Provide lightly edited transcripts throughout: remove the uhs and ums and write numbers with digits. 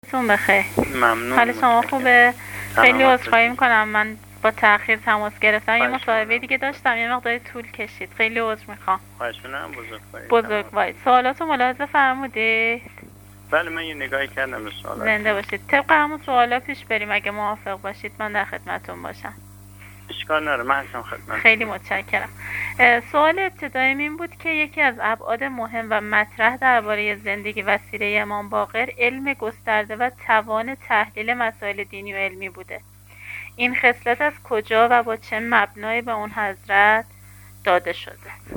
تون بخیر. ممنون. حال شما خوبه؟ خیلی سلامت عذرخواهی باشید. میکنم، من با تأخیر تماس گرفتم. یه خواهش مصاحبه می‌کنم. دیگه داشتم، یه مقدار طول کشید. خیلی عذر میخوام. خواهش می‌کنم. بزرگواری. بزرگوارید. سوالاتو ملاحظه فرمودید؟ بله، من یه نگاهی کردم به سوالات. زنده باشید. طبق همون سوالا پیش بریم، اگه موافق باشید من در خدمتتون باشم. اشکال نداره، من هستم خدمت. خیلی متشکرم. سوال ابتدایی این بود که یکی از ابعاد مهم و مطرح درباره زندگی و سیره امام باقر علم گسترده و توان تحلیل مسائل دینی و علمی بوده. این خصلت از کجا و با چه مبنایی به اون حضرت داده شده؟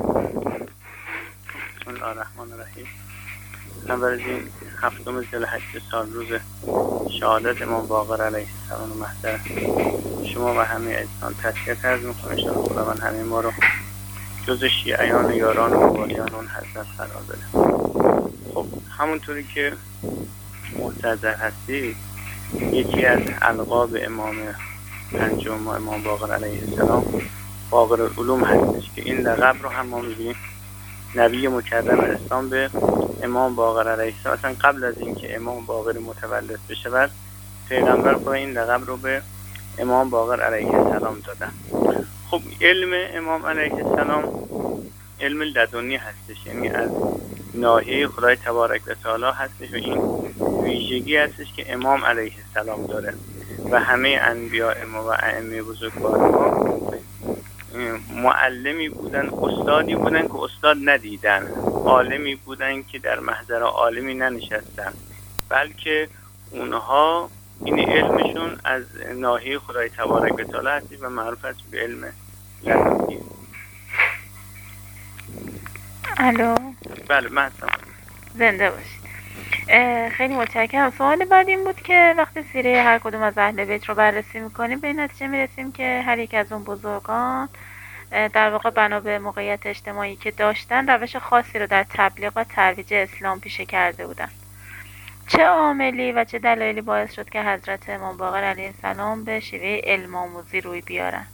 بسم الله الرحمن الرحیم. اول از این هفتم ذوالحجه سال روز شهادت امام باقر علیه السلام و محضر شما و همه عزیزان تسلیت عرض می‌کنم. ان شاءالله خداوند همه ما رو جز شیعیان و یاران و موالیان اون حضرت قرار بده. خب همونطوری که محتضر هستید، یکی از القاب امام پنجم امام باقر علیه السلام باقر العلوم هستش که این لقب رو هم ما می‌بینیم نبی مکرم اسلام به امام باقر علیه السلام اصلا قبل از اینکه امام باقر متولد بشه پیغمبر خدا این لقب رو به امام باقر علیه السلام دادن. خب علم امام علیه السلام علم لدنی هستش، یعنی از ناحیه خدای تبارک و تعالی هستش و این ویژگی هستش که امام علیه السلام داره و همه انبیاء ما و ائمه بزرگوار ما معلمی بودن، استادی بودن که استاد ندیدن، عالمی بودن که در محضر عالمی ننشستن، بلکه اونها این علمشون از ناحیه خدای تبارک و تعالی هستی و معروف است به علم لدنی. الو. بله من هستم. زنده باشید. خیلی متشکرم. سوال بعد این بود که وقتی سیره هر کدوم از اهل بیت رو بررسی میکنیم به این نتیجه میرسیم که هر یک از اون بزرگان در واقع بنا به موقعیت اجتماعی که داشتن روش خاصی رو در تبلیغ و ترویج اسلام پیشه کرده بودن. چه عاملی و چه دلایلی باعث شد که حضرت امام باقر علیه السلام به شیوه علم آموزی روی بیارن؟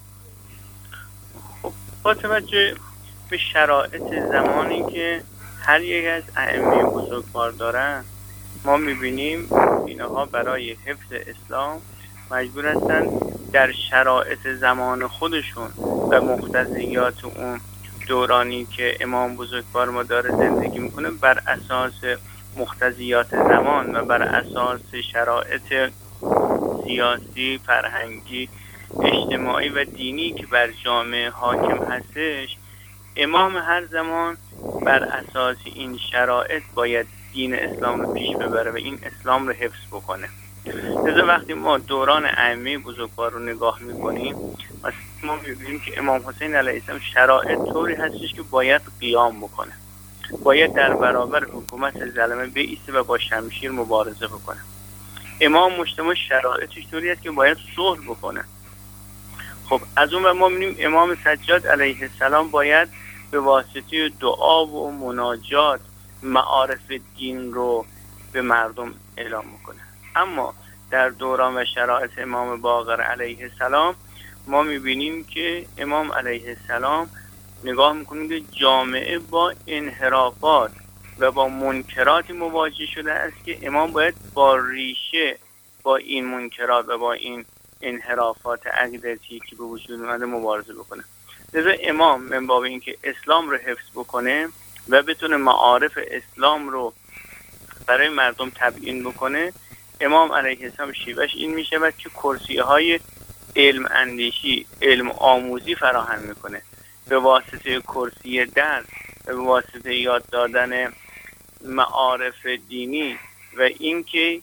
خب با توجه به شرایط زمانی که هر یک از ائمه بزرگوار دارن، ما میبینیم اینها برای حفظ اسلام مجبور هستن در شرایط زمان خودشون و مقتضیات اون دورانی که امام بزرگوار ما داره زندگی میکنه بر اساس مقتضیات زمان و بر اساس شرایط سیاسی، فرهنگی، اجتماعی و دینی که بر جامعه حاکم هستش، امام هر زمان بر اساس این شرایط باید دین اسلام رو پیش ببره و این اسلام رو حفظ بکنه. لذا وقتی ما دوران ائمه بزرگوار رو نگاه میکنیم، ما میبینیم که امام حسین علیه السلام شرایط طوری هستش که باید قیام بکنه، باید در برابر حکومت ظالمه بایسته و با شمشیر مبارزه بکنه. امام مجتمع شرایطش طوری است که باید صلح بکنه. خب از اون ما میبینیم امام سجاد علیه السلام باید به واسطه دعا و مناجات معارف دین رو به مردم اعلام میکنه. اما در دوران و شرایط امام باقر علیه السلام ما میبینیم که امام علیه السلام نگاه میکنیم که جامعه با انحرافات و با منکراتی مواجه شده است که امام باید با ریشه با این منکرات و با این انحرافات عقیدتی که به وجود اومده مبارزه بکنه. لذا امام من باب اینکه اسلام رو حفظ بکنه و بتونه معارف اسلام رو برای مردم تبیین بکنه، امام علیه السلام شیوهش این میشود که کرسی‌های علم اندیشی، علم آموزی فراهم میکنه به واسطه کرسی درس و به واسطه یاد دادن معارف دینی و اینکه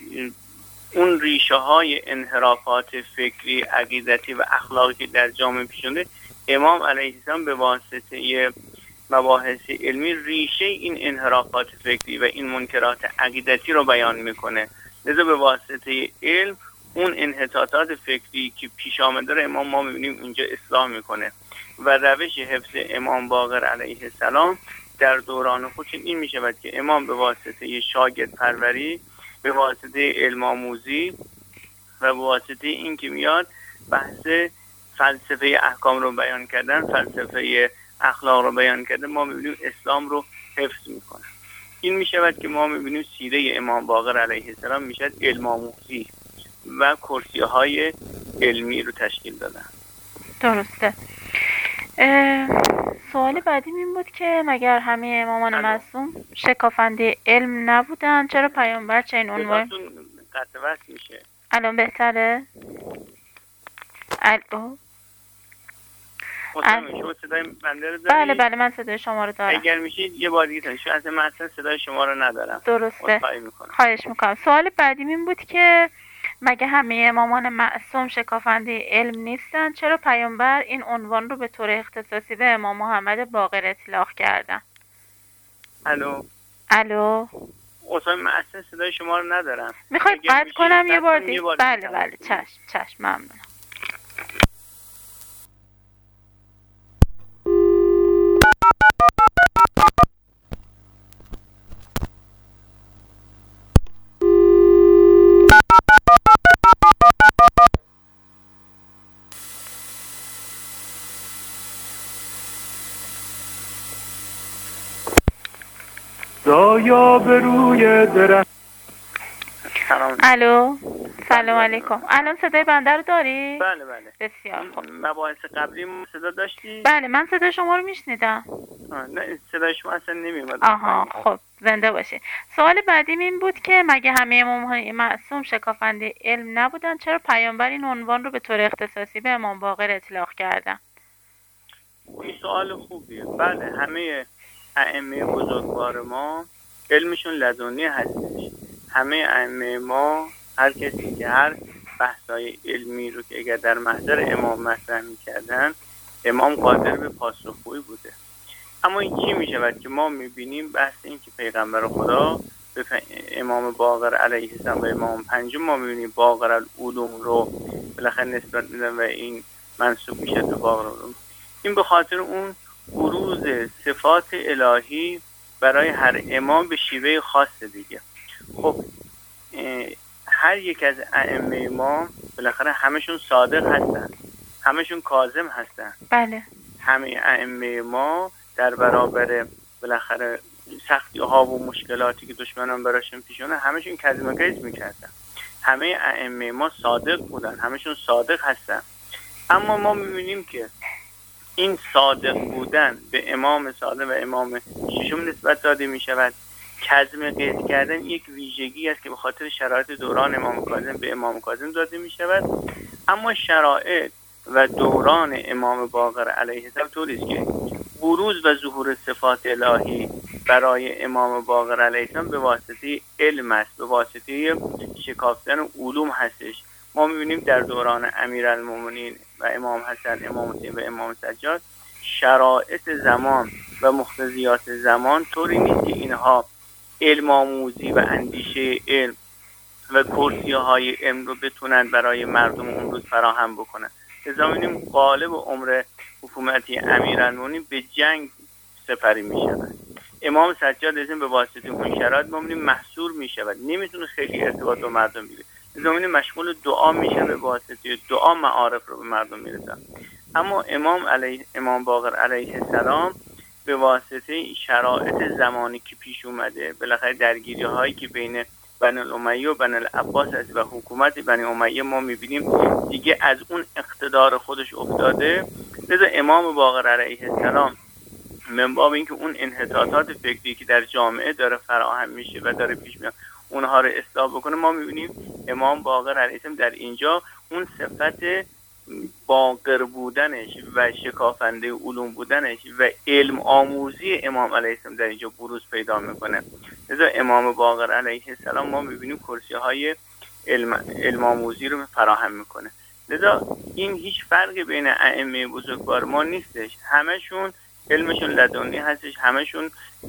اون ریشه های انحرافات فکری، عقیدتی و اخلاقی که در جامعه پیش اومده، امام علیه السلام به واسطه مباحث علمی ریشه این انحرافات فکری و این منکرات عقیدتی رو بیان میکنه. لذا به واسطه علم اون انحطاطات فکری که پیش آمده رو امام ما میبینیم اینجا اصلاح میکنه و روش حفظ امام باقر علیه السلام در دوران خودش این میشود که امام به واسطه شاگرد پروری، به واسطه علم آموزی و به واسطه این که میاد بحث فلسفه احکام رو بیان کردن، فلسفه اخلاق رو بیان کردن، ما میبینیم اسلام رو حفظ میکنه. این میشود که ما میبینیم سیره امام باقر علیه السلام میشد علم آموزی و کرسیه های علمی رو تشکیل دادن. درسته. سوال بعدیم این بود که مگر همه امامان معصوم شکافنده علم نبودن، چرا پیامبر چنین عنوان قطع وصل میشه؟ الان بهتره؟ الو شما صدای بنده رو دارید؟ بله من صدای شما رو دارم. اگر میشید یه بار دیگه تنشون از من اصلا صدای شما رو ندارم. درسته، خواهش میکنم. سوال بعدیم این بود که مگه همه امامان معصوم شکافنده علم نیستن، چرا پیامبر این عنوان رو به طور اختصاصی به امام محمد باقر اطلاق کردن؟ الو اصلا من اصلا صدای شما رو ندارم. میخواید قطع کنم یه بار دیگه؟ بله چشم ممنونم. دایا به روی درخت. الو سلام علیکم. الان صدای بنده رو داری؟ بله بسیار خوب. مباحث قبلی صدا داشتی؟ بله من صدای شما رو میشنیدم. نه صدای شما اصلا نمیومد. آها خب زنده باشی. سوال بعدیم این بود که مگه همه امامان معصوم شکافنده علم نبودن، چرا پیامبر این عنوان رو به طور اختصاصی به امام باقر اطلاق کردن؟ این سوال خوبیه. بله همه ائمه بزرگوار ما علمشون لدنی هستش. همه ائمه ما هر کسی که هر بحثای علمی رو که اگر در محضر امام مطرح می‌کردن امام قادر به پاسخگویی بوده. اما این چی میشود که ما میبینیم بحث این که پیغمبر خدا به امام باقر علیه السلام و امام پنجم ما میبینیم باقر العلوم رو بالاخره نسبت میدن و این منسوب میشه به باقر العلوم. این به خاطر اون بروز صفات الهی برای هر امام به شیوه خاص دیگه. خب هر یک از ائمه ما بالاخره همشون صادق هستن، همشون کاظم هستن. بله. همه ائمه ما در برابر بالاخره سختی ها و مشکلاتی که دشمنان براشون پیش اومد همشون کظیم غیظ میکردن. همه ائمه ما صادق بودن، همشون صادق هستن. اما ما میبینیم که این صادق بودن به امام صادق و امام ششم نسبت داده میشود. کظیم غیظ کردن یک ویژگی است که به خاطر شرایط دوران امام کاظم به امام کاظم داده میشود. اما شرایط و دوران امام باقر علیه السلام طوری است که بروز و ظهور صفات الهی برای امام باقر علیه السلام به واسطه علم است، به واسطه شکافتن علوم هستش. ما می‌بینیم در دوران امیرالمومنین و امام حسن، امام حسین و امام سجاد شرایط زمان و مقتضیات زمان طوری نیست که اینها علم آموزی و اندیشه علم و کرسیه های علم رو بتونن برای مردم اون روز فراهم بکنن. لذا می‌بینیم غالب عمر حکومتی امیرالمومنین به جنگ سپری می‌شود. امام سجاد لازم به واسطه اون شرایط ما می‌بینیم محصور می‌شود، نمی‌تونه خیلی ارتباط با مردم بگیره. لذا می‌بینیم مشغول دعا میشه، به واسطه دعا معارف رو به مردم میرسن. اما امام باقر علیه السلام به واسطه شرایط زمانی که پیش اومده، بالاخره درگیری‌هایی که بین بنی امیه و بنی العباس است و حکومت بنی امیه ما می‌بینیم دیگه از اون اقتدار خودش افتاده. لذا امام باقر علیه السلام من باب اینکه اون انحطاطات فکری که در جامعه داره فراهم میشه و داره پیش میاد اونها رو اصلاح بکنه، ما می‌بینیم امام باقر علیه السلام در اینجا اون صفت باقر بودنش و شکافنده علوم بودنش و علم آموزی امام علیه السلام در اینجا بروز پیدا میکنه. لذا امام باقر علیه السلام ما میبینیم کرسی های علم آموزی رو فراهم میکنه. لذا این هیچ فرقی بین ائمه بزرگوار ما نیستش، همشون علمشون لدنی هستش، همشون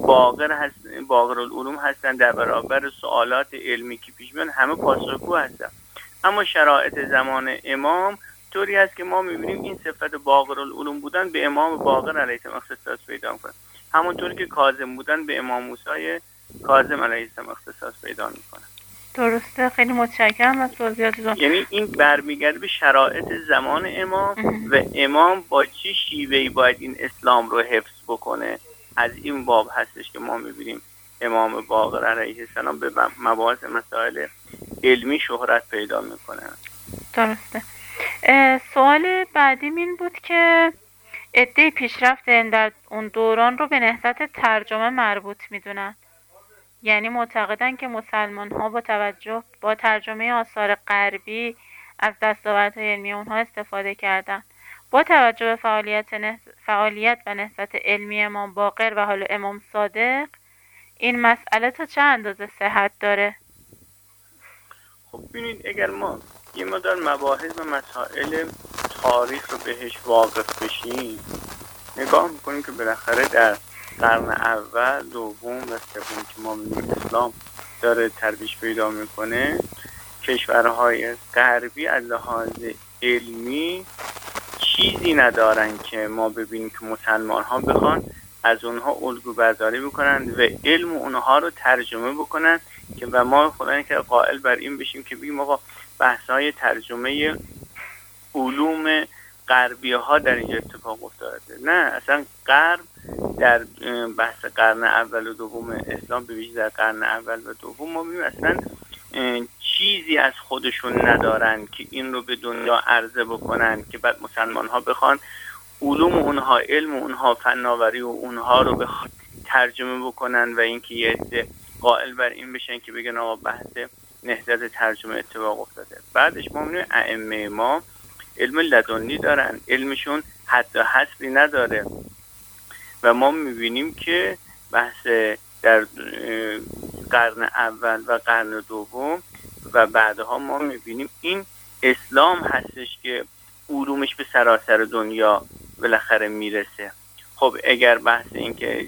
باقر العلوم هستن، در برابر سوالات علمی که پیش میان همه پاسخگو هستن. اما شرایط زمان امام طوری هست که ما میبینیم این صفت باقر العلوم بودن به امام باقر علیه السلام اختصاص پیدا میکنه، همونطوری که کاظم بودن به امام موسی کاظم علیه السلام اختصاص پیدا میکنه. درسته، خیلی متشکرم از توضیحاتتون. یعنی این برمیگرده به شرایط زمان امام و امام با چه شیوهی باید این اسلام رو حفظ بکنه. از این باب هستش که ما میبینیم امام باقر علیه السلام به مباحث مسائل علمی شهرت پیدا میکنن. درسته. سوال بعدیم این بود که عده پیشرفت در اون دوران رو به نهضت ترجمه مربوط میدونن، یعنی معتقدن که مسلمان ها با ترجمه آثار غربی از دستاوردهای علمی اونها استفاده کردن. با توجه به فعالیت و نهضت علمی امام باقر و حالا امام صادق، این مسئله تا چه اندازه صحت داره؟ خب ببینید، اگر ما یه مقدار مباحث و مسائل تاریخ رو بهش واقف بشیم، نگاه میکنیم که بالاخره در قرن اول، دوم و سوم که ما می‌بینیم اسلام داره ترویج پیدا میکنه، کشورهای غربی از لحاظ علمی چیزی ندارن که ما ببینیم که مسلمان ها بخوان از اونها الگو برداری بکنن و علم اونها رو ترجمه بکنن که و ما خدایی که قائل بر این بشیم که بگیم آقا بحث‌های ترجمه علوم غربی ها در اینجا اتفاق افتاده. نه، اصلا غرب در بحث قرن اول و دوم اسلام، به ویژه در قرن اول و دوم، ما ببینیم اصلا چیزی از خودشون ندارن که این رو به دنیا عرضه بکنن که بعد مسلمان ها بخوان علوم اونها، علم اونها، فناوری و اونها رو بخوان ترجمه بکنن و اینکه یه عده قائل بر این بشن که بگن آقا بحث نهضت ترجمه اتفاق افتاده. بعدش ما می‌بینیم ائمه ما علم لدنی دارن، علمشون حد و حصری نداره و ما می‌بینیم که بحث در قرن اول و قرن دوم و بعدها ما می‌بینیم این اسلام هستش که علومش به سراسر دنیا بالاخره میرسه. خب اگر بحث این که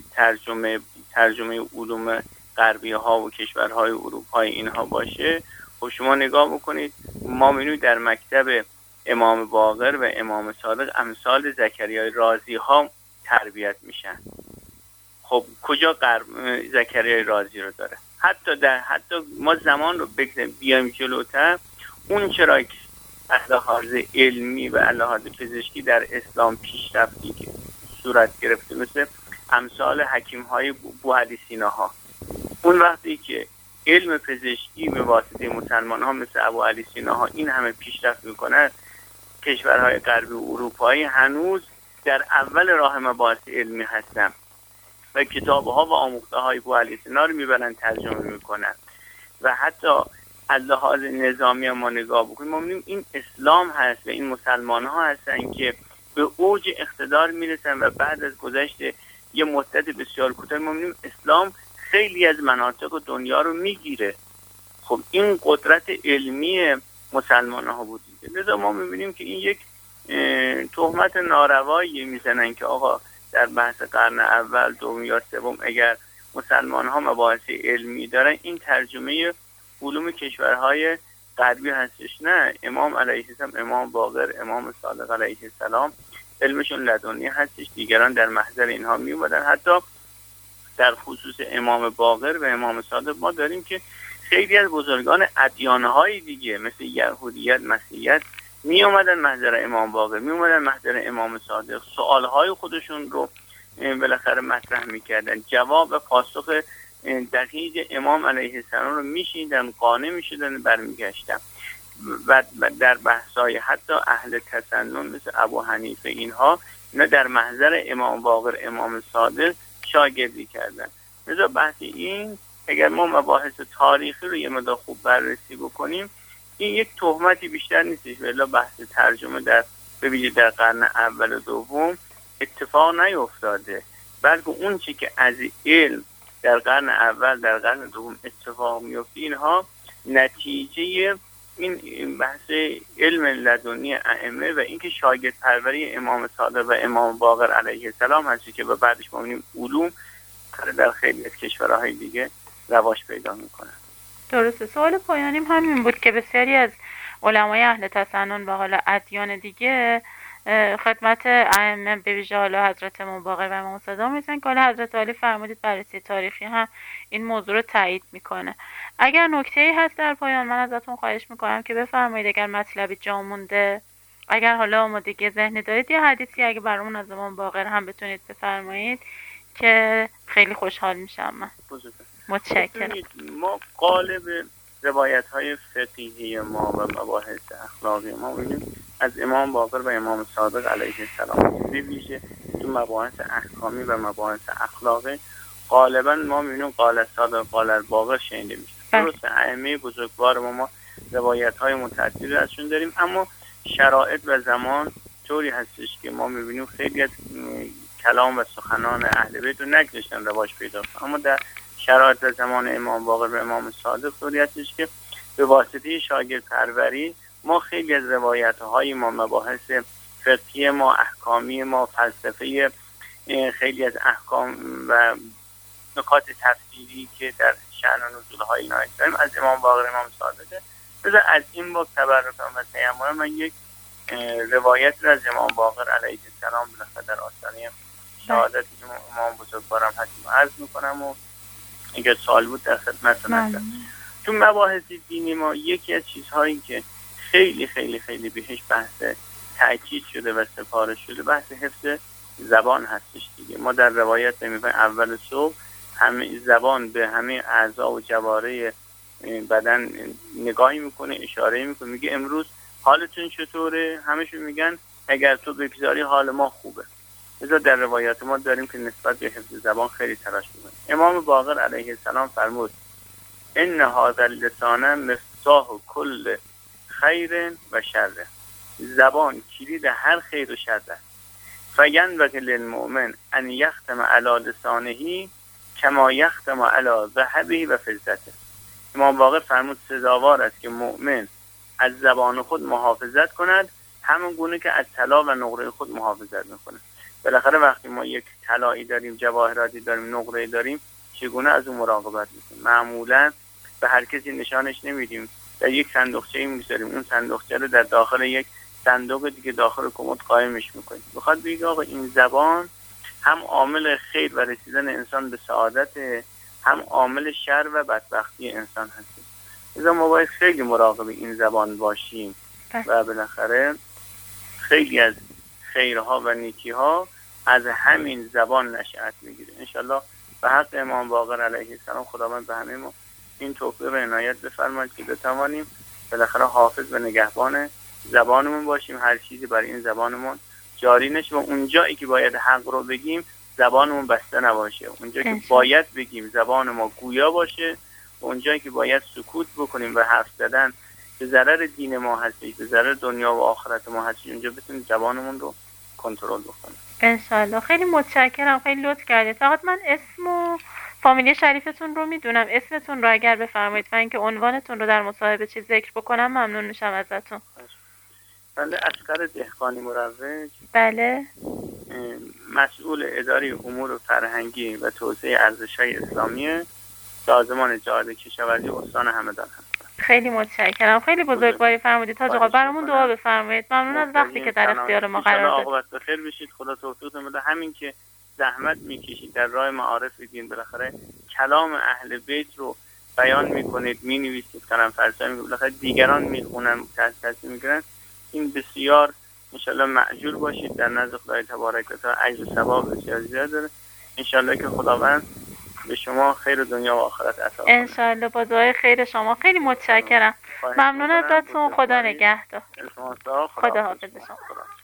ترجمه علوم غربی ها و کشورهای اروپایی اینها باشه، خب شما نگاه بکنید، ما می‌بینیم در مکتب امام باقر و امام صادق امثال زکریای رازی ها تربیت میشن. خب کجا زکریای رازی رو داره؟ حتی ما زمان رو بیایم جلوتر، اون چرا که از لحاظ علمی و از لحاظ پزشکی در اسلام پیشرفتی که صورت گرفته، مثل امثال حکیم های بوعلی سینا ها، اون وقتی که علم پزشکی به واسطه مسلمان ها مثل ابو علی سینا ها این همه پیشرفت میکنن، کشورهای غربی و اروپایی هنوز در اول راه مباحث علمی هستن و کتابها و آموخته های بوعلی سینا رو میبرن ترجمه میکنن و حتی از لحاظ نظامی ما نگاه بکنیم، ما می‌بینیم این اسلام هست و این مسلمان ها هستن که به اوج اقتدار میرسن و بعد از گذشت یه مدت بسیار کوتاه ما می‌بینیم اسلام خیلی از مناطق دنیا رو میگیره. خب این قدرت علمی مسلمان ها بود. لذا ما می‌بینیم که این یک تهمت ناروایی میزنن که آقا در بحث قرن اول، دوم یا سوم اگر مسلمان ها مباحث علمی دارن، این ترجمه علوم کشورهای غربی هستش. نه، امام علیه السلام، امام باقر، امام صادق علیه السلام علمشون لدنی هستش، دیگران در محضر اینها می اومدن. حتی در خصوص امام باقر و امام صادق ما داریم که خیلی از بزرگان ادیانهای دیگه مثل یهودیت، مسیحیت می اومدن محضر امام باقر، می اومدن محضر امام صادق، سوالهای خودشون رو بالاخره مطرح میکردن، جواب و پاسخ دقیق امام علیه السلام رو میشیدن، قانع میشدن، برمیگشتن و در بحثای حتی اهل تسنن مثل ابو حنیفه اینا در محضر امام باقر، امام صادق شاگردی کردن. لذا بحث این، اگر ما مباحث تاریخی رو یه مقدار خوب بررسی بکنیم، این یک تهمتی بیشتر نیستش، ولی بحث ترجمه به ویژه در قرن اول و دوم اتفاق نیفتاده، بلکه اون چی که از علم در قرن اول، در قرن دوم اتفاق میفته، اینها نتیجه این بحث علم لدنی ائمه و اینکه شاگرد پروری امام صادق و امام باقر علیه السلام هستی که بعدش ما می‌بینیم علوم در خیلی از کشورهای دیگه رواج پیدا میکنن. درسته. سوال پایانیم همین بود که بسیاری از علمای اهل تسنن و حالا ادیان دیگه خدمت ائمه، به ویژه حالا حضرت امام باقر و امام صادق میرسن که حالا حضرت عالی فرمودید بررسی تاریخی هم این موضوع رو تایید میکنه. اگر نکته‌ای هست در پایان من ازتون خواهش میکنم که بفرمایید، اگر مطلبی جا مونده، اگر حالا آمادگی ذهنی دارید یا حدیثی اگه برامون از امام باقر هم بتونید بفرمایید که خیلی خوشحال میشم من. متشکرم. ببینید، ما قالب روایت های فقهی ما و مباحث اخلاقی ما می‌بینیم از امام باقر و امام صادق علیه السلام، به ویژه تو مباحث احکامی و مباحث اخلاقی غالبا ما می‌بینیم قال صادق قال باقر شنیده میشه. درست ائمه بزرگوار ما روایت های متعددی ازشون داریم، اما شرایط و زمان طوری هستش که ما می‌بینیم خیلی از کلام و سخنان اهل بیت رو نگذاشتن رواج پیدا کنه، اما در شرایط و زمان امام باقر و امام صادق طوری هستش که به واسطه شاگرد پروری ما خیلی از روایت های ما، مباحث فقهی ما، احکامی ما، فلسفه خیلی از احکام و نکات تفصیلی که در شأن و نزول های اینا داریم از امام باقر امام صادقه. بذار از این باب تبرکم و تیمم من یک روایت رو از امام باقر علیه السلام بالاخره در آستانه شهادتی که امام بزرگوارم هستیم عرض میکنم و اگر سوال بود در خدمتتون هستم. تو مباحث دینی ما یکی از چیزهایی که خیلی خیلی خیلی بهش بحث تاکید شده و سفارش شده بحث حفظ زبان هستش دیگه. ما در روایت می‌بینیم اول صبح همه زبان به همه اعضا و جواره بدن نگاهی میکنه، اشاره میکنه، میگه امروز حالتون چطوره؟ همشون میگن اگر تو بگذاری حال ما خوبه. لذا در روایات ما داریم که نسبت به حفظ زبان خیلی تلاش میکنه. امام باقر علیه السلام فرمود ان هذا اللسان مفتاح کل خیر و شر. زبان کلید هر خیر و شر است. فینبغی للمؤمن ان یختم علی لسانه کما یختم علی ذهبه و فضته. امام باقر فرمود سزاوار است که مؤمن از زبان خود محافظت کند همون گونه که از طلا و نقره خود محافظت میکنه. بالاخره وقتی ما یک طلایی داریم، جواهراتی داریم، نقره داریم، چگونه از اون مراقبت میکنیم؟ معمولا به هر کسی نشانش نمیدیم، در یک صندوقچه‌ای میذاریم، اون صندوقچه رو در داخل یک صندوق دیگه داخل کمد قایمش میکنیم. بخواد بگه آقا این زبان هم عامل خیر و رسیدن انسان به سعادت، هم عامل شر و بدبختی انسان هست. لذا ما باید خیلی مراقب این زبان باشیم و بالاخره خیلی از خیرها و نیکیها از همین زبان نشأت میگیره. انشالله به حق امام باقر علیه السلام خداوند به همه ما این توفیق و عنایت بفرماید که بتوانیم بالاخره حافظ و نگهبان زبانمون باشیم، هر چیزی برای این زبانمون جاری نشه و اونجایی که باید حق رو بگیم زبانمون بسته نباشه، اونجا که باید بگیم زبان ما گویا باشه، اونجایی که باید سکوت بکنیم و حرف زدن به ضرر دین ما هستش، به ضرر دنیا و آخرت ما هستش، اونجا بتونیم زبانمون رو کنترل بکنیم. انشالله. خیلی متشکرم، خیلی لطف کردید. فقط من اسم و فامیلی شریفتون رو میدونم، اسمتون رو اگر بفرمایید و اینکه عنوانتون رو در مصاحبه چیز ذکر بکنم ممنون میشم ازتون. بنده اصغر دهقانی مروج، بله، مسئول اداره امور فرهنگی و توسعه ارزش‌های اسلامی سازمان جهاد کشاورزی استان همدان هستم. خیلی متشکرم، خیلی بزرگواری فرمودید. حاج آقا برامون دعا بفرمایید. ممنون از وقتی که در اختیار ما قرار دادید. عاقبت بخیر بشید. خدا توفیق بده. همین که زحمت میکشید در راه معارف دین، بالاخره کلام اهل بیت رو بیان میکنید، مینویسید، قلم فرسایی میکنید، بالاخره دیگران میخونن، تاثیر میگیرن. این بسیار انشالله مأجور باشید در نزد خدای تبارک و تعالی، اجر و ثواب بسیار زیاد داره. انشالله که خداوند به شما خیر دنیا و آخرت عطا کنه. انشالله با دعای خیر شما. خیلی متشکرم. ممنون ازتون. خدا نگهدار. خدا حافظ شما.